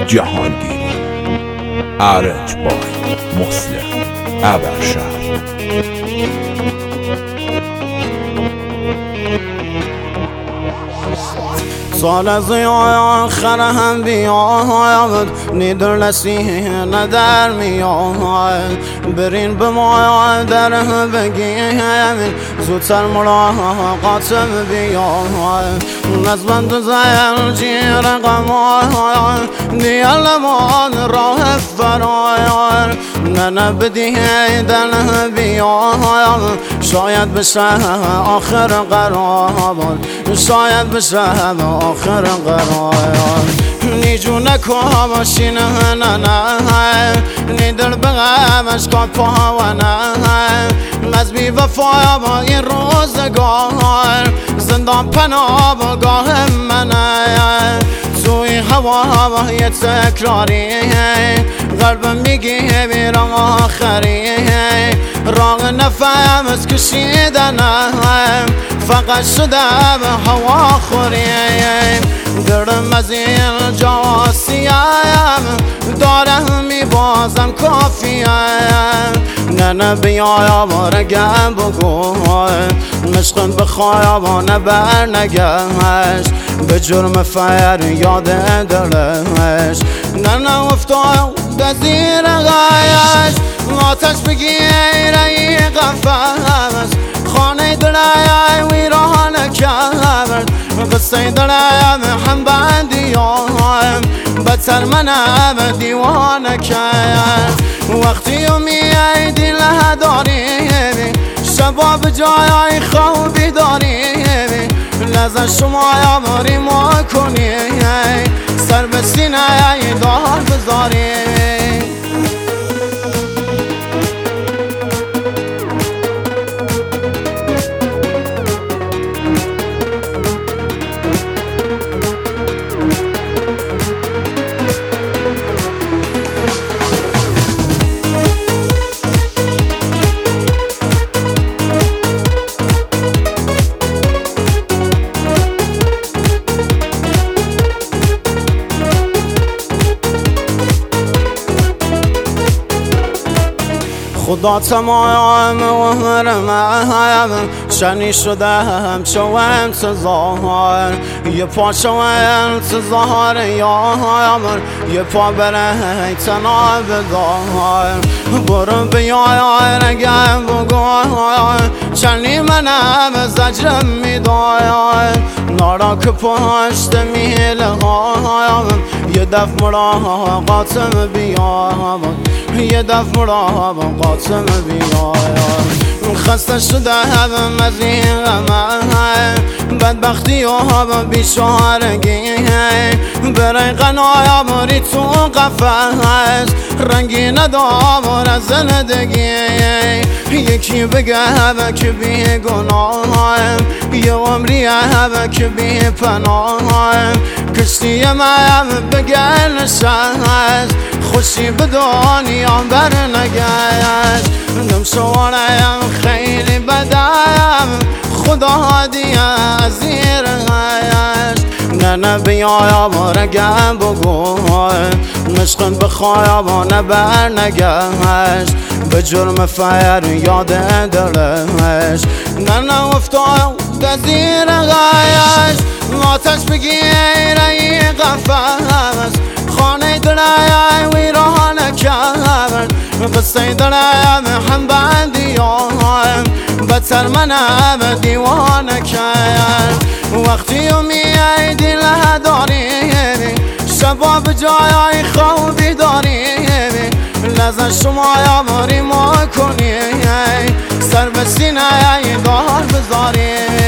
جهانگیری ارج بای مسلم ابرشهر. سال از آخر هم بیاید نیدر نسینه در میاید برین به ما در بگیم زودتر ملاقاتم بیاید نزبند زنجیر قماید دیالمان راه فراید نه بدیدن بیاید شاید بشه آخر قرار شاید بشه آخر قرار نیجو نکو باشین نه نیدل بغمش کار پاونه نزبی وفایا با این روزگار زندان پناه با گاه منه توی هوا با یه تکراری قلبم میگی بیرم آخری راه نفهم از کشیدنم فقط شده به هوا خوریم دلم از این جا سیایم دارم میبازم کافیم نه بیایا بارگم بگو مشقم بخوایا با نبر نگهش به جرم فیر یاد دلش نه افتاد زیر غیش آتش بگیر ای قفس خانه دلای ویران کرد قصه دلم هم بندیام بدتر منم دیوانه کرد وقتی میایدی له داری شبا به جای خوابی داری لذا شما یاماری ما کنی سر به سینه دار بذاری خدا تمام عمرم شنی شدم چو انتظار یه پا چو انتظار یامر یه پا برای تنها بدار برو بیای رگم بگو چنی منم زجرم میداید نارا که پشت میله هایم یه دف ملاقاتم بیام یه دف ملاقاتم بیایم خسته شده هم از این غمه بدبختی و بیچارگی برای قنایا باری تو قفس رنگی ندار از زندگی یکی بگه که بی گناه یه عمری که بی پناه کشتی من بگه نشست خوشی به دنیا بر نگشت دم شوارم خیلی بدم خدا دیگه از زیر غیش نه بیایا بارگم بگو مشقن بخوایا با نبر نگهش به جرم فیر یاد دلش نه افتاد زیر غیش آتش بگیر ای قفس خانه دلای ویران کرد قصه دلم هم بندیام بدتر منم دیوانه کرد وقتی میایدی له داری شبا به جای خوابی داری لذا شما یاماری ما کنی سر به سینه دار بذاری